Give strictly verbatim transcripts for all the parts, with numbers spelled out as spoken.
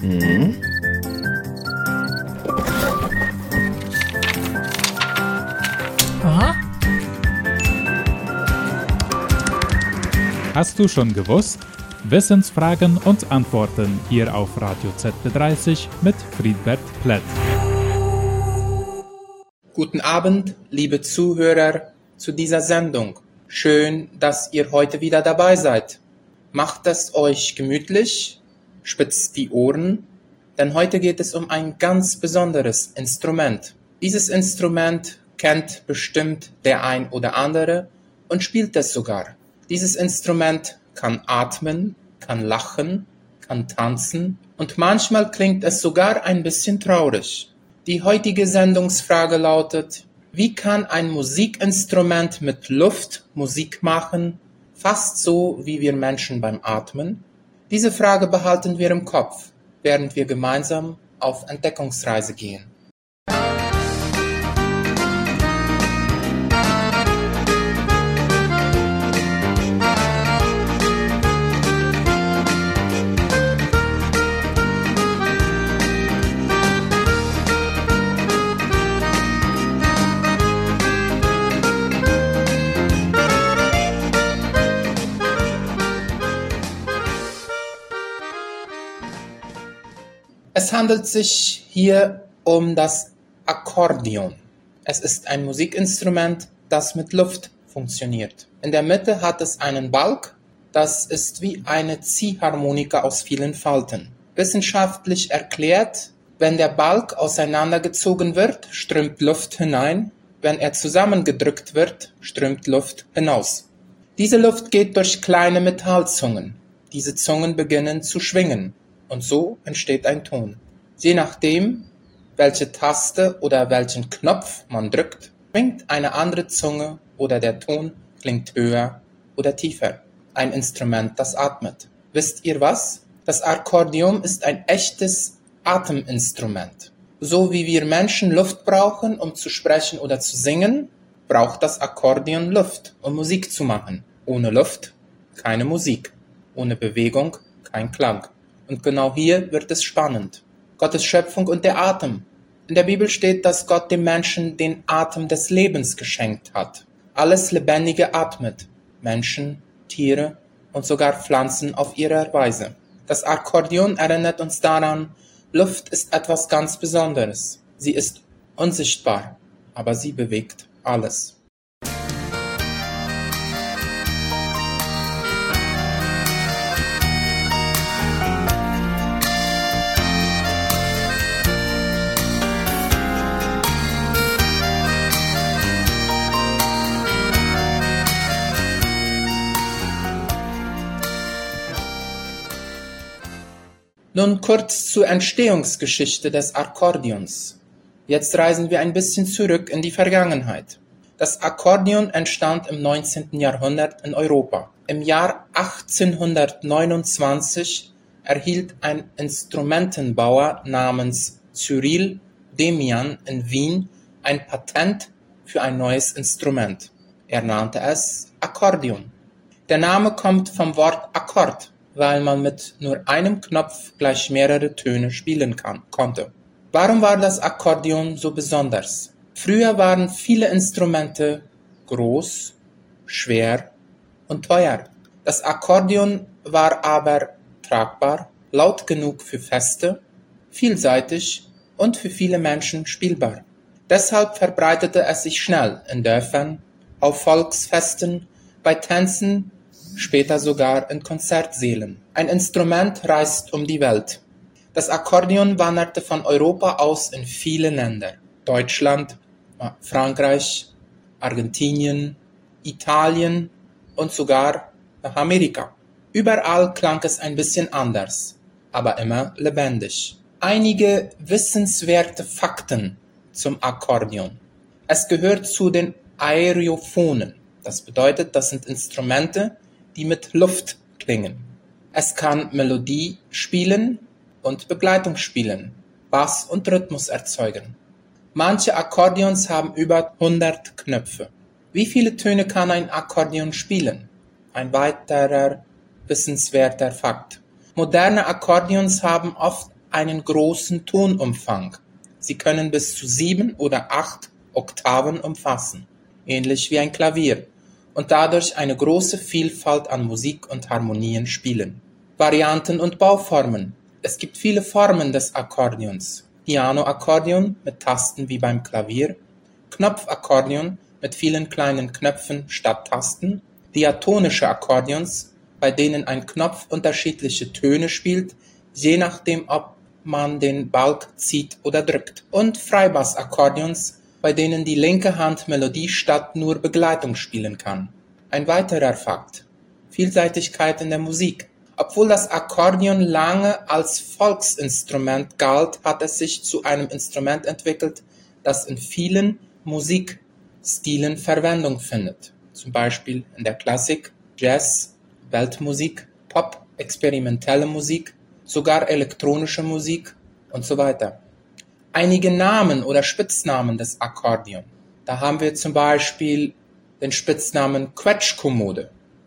Mhm. Aha. Hast du schon gewusst? Wissensfragen und Antworten hier auf Radio Z B dreißig mit Friedbert Plett. Guten Abend, liebe Zuhörer zu dieser Sendung. Schön, dass ihr heute wieder dabei seid. Macht es euch gemütlich, spitzt die Ohren, denn heute geht es um ein ganz besonderes Instrument. Dieses Instrument kennt bestimmt der ein oder andere und spielt es sogar. Dieses Instrument kann atmen, kann lachen, kann tanzen und manchmal klingt es sogar ein bisschen traurig. Die heutige Sendungsfrage lautet: Wie kann ein Musikinstrument mit Luft Musik machen, fast so wie wir Menschen beim Atmen? Diese Frage behalten wir im Kopf, während wir gemeinsam auf Entdeckungsreise gehen. Es handelt sich hier um das Akkordeon. Es ist ein Musikinstrument, das mit Luft funktioniert. In der Mitte hat es einen Balg, das ist wie eine Ziehharmonika aus vielen Falten. Wissenschaftlich erklärt, wenn der Balg auseinandergezogen wird, strömt Luft hinein, wenn er zusammengedrückt wird, strömt Luft hinaus. Diese Luft geht durch kleine Metallzungen. Diese Zungen beginnen zu schwingen. Und so entsteht ein Ton. Je nachdem, welche Taste oder welchen Knopf man drückt, schwingt eine andere Zunge oder der Ton klingt höher oder tiefer. Ein Instrument, das atmet. Wisst ihr was? Das Akkordeon ist ein echtes Ateminstrument. So wie wir Menschen Luft brauchen, um zu sprechen oder zu singen, braucht das Akkordeon Luft, um Musik zu machen. Ohne Luft keine Musik. Ohne Bewegung kein Klang. Und genau hier wird es spannend. Gottes Schöpfung und der Atem. In der Bibel steht, dass Gott dem Menschen den Atem des Lebens geschenkt hat. Alles Lebendige atmet. Menschen, Tiere und sogar Pflanzen auf ihre Weise. Das Akkordeon erinnert uns daran, Luft ist etwas ganz Besonderes. Sie ist unsichtbar, aber sie bewegt alles. Nun kurz zur Entstehungsgeschichte des Akkordeons. Jetzt reisen wir ein bisschen zurück in die Vergangenheit. Das Akkordeon entstand im neunzehnten Jahrhundert in Europa. Im Jahr achtzehnhundertneunundzwanzig erhielt ein Instrumentenbauer namens Cyril Demian in Wien ein Patent für ein neues Instrument. Er nannte es Akkordeon. Der Name kommt vom Wort Akkord, weil man mit nur einem Knopf gleich mehrere Töne spielen kann, konnte. Warum war das Akkordeon so besonders? Früher waren viele Instrumente groß, schwer und teuer. Das Akkordeon war aber tragbar, laut genug für Feste, vielseitig und für viele Menschen spielbar. Deshalb verbreitete es sich schnell in Dörfern, auf Volksfesten, bei Tänzen, später sogar in Konzertsälen. Ein Instrument reist um die Welt. Das Akkordeon wanderte von Europa aus in viele Länder. Deutschland, Frankreich, Argentinien, Italien und sogar nach Amerika. Überall klang es ein bisschen anders, aber immer lebendig. Einige wissenswerte Fakten zum Akkordeon. Es gehört zu den Aeraphonen. Das bedeutet, das sind Instrumente, die mit Luft klingen. Es kann Melodie spielen und Begleitung spielen, Bass und Rhythmus erzeugen. Manche Akkordeons haben über hundert Knöpfe. Wie viele Töne kann ein Akkordeon spielen? Ein weiterer wissenswerter Fakt. Moderne Akkordeons haben oft einen großen Tonumfang. Sie können bis zu sieben oder acht Oktaven umfassen, ähnlich wie ein Klavier, und dadurch eine große Vielfalt an Musik und Harmonien spielen. Varianten und Bauformen. Es gibt viele Formen des Akkordeons. Piano-Akkordeon mit Tasten wie beim Klavier, Knopfakkordeon mit vielen kleinen Knöpfen statt Tasten, diatonische Akkordeons, bei denen ein Knopf unterschiedliche Töne spielt, je nachdem, ob man den Balg zieht oder drückt, und Freibassakkordeons, bei denen die linke Hand Melodie statt nur Begleitung spielen kann. Ein weiterer Fakt: Vielseitigkeit in der Musik. Obwohl das Akkordeon lange als Volksinstrument galt, hat es sich zu einem Instrument entwickelt, das in vielen Musikstilen Verwendung findet. Zum Beispiel in der Klassik, Jazz, Weltmusik, Pop, experimentelle Musik, sogar elektronische Musik und so weiter. Einige Namen oder Spitznamen des Akkordeon. Da haben wir zum Beispiel den Spitznamen Quetschkommode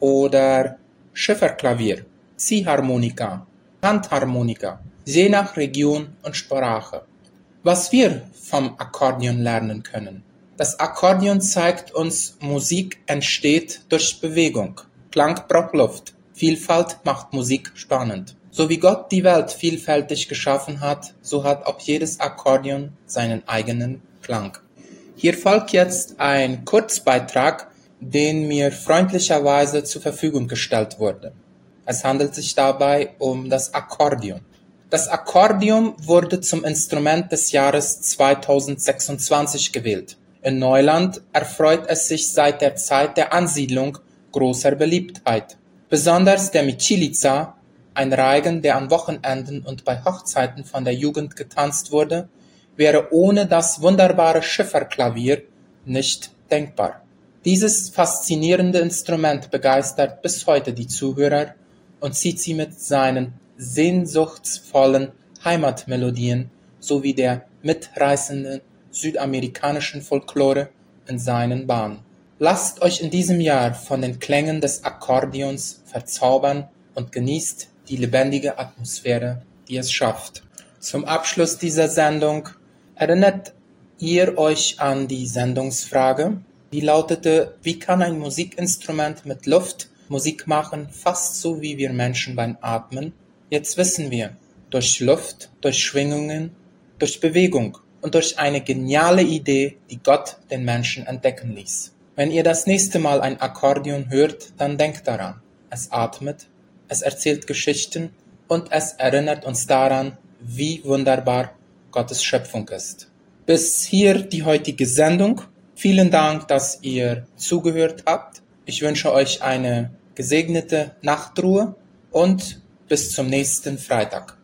oder Schifferklavier, Ziehharmonika, Handharmonika, je nach Region und Sprache. Was wir vom Akkordeon lernen können. Das Akkordeon zeigt uns, Musik entsteht durch Bewegung. Klang braucht Luft. Vielfalt macht Musik spannend. So wie Gott die Welt vielfältig geschaffen hat, so hat auch jedes Akkordeon seinen eigenen Klang. Hier folgt jetzt ein Kurzbeitrag, den mir freundlicherweise zur Verfügung gestellt wurde. Es handelt sich dabei um das Akkordeon. Das Akkordeon wurde zum Instrument des Jahres zweitausendsechsundzwanzig gewählt. In Neuland erfreut es sich seit der Zeit der Ansiedlung großer Beliebtheit. Besonders der Michilica, ein Reigen, der an Wochenenden und bei Hochzeiten von der Jugend getanzt wurde, wäre ohne das wunderbare Schifferklavier nicht denkbar. Dieses faszinierende Instrument begeistert bis heute die Zuhörer und zieht sie mit seinen sehnsuchtsvollen Heimatmelodien sowie der mitreißenden südamerikanischen Folklore in seinen Bahn. Lasst euch in diesem Jahr von den Klängen des Akkordeons verzaubern und genießt die lebendige Atmosphäre, die es schafft. Zum Abschluss dieser Sendung: Erinnert ihr euch an die Sendungsfrage? Die lautete: Wie kann ein Musikinstrument mit Luft Musik machen, fast so wie wir Menschen beim Atmen? Jetzt wissen wir: durch Luft, durch Schwingungen, durch Bewegung und durch eine geniale Idee, die Gott den Menschen entdecken ließ. Wenn ihr das nächste Mal ein Akkordeon hört, dann denkt daran: Es atmet, es erzählt Geschichten und es erinnert uns daran, wie wunderbar Gottes Schöpfung ist. Bis hier die heutige Sendung. Vielen Dank, dass ihr zugehört habt. Ich wünsche euch eine gesegnete Nachtruhe und bis zum nächsten Freitag.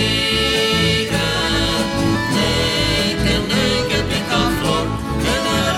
Neige, neige, pica flor, en el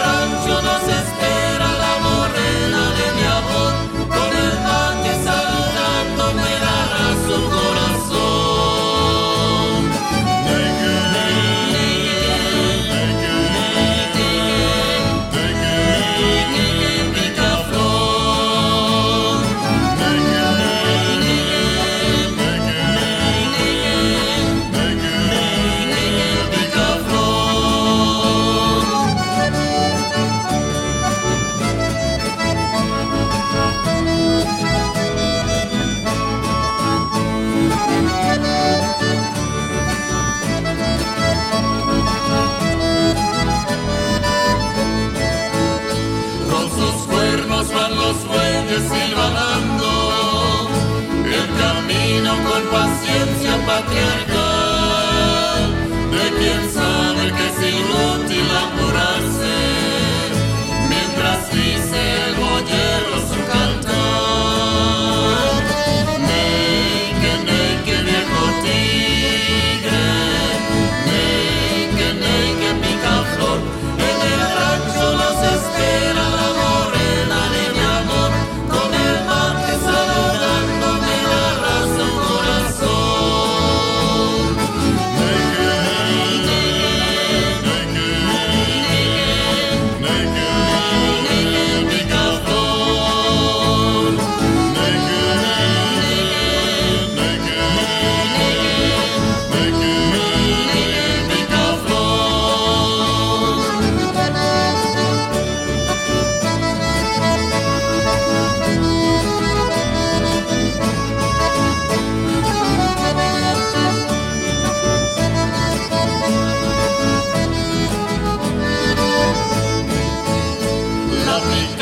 make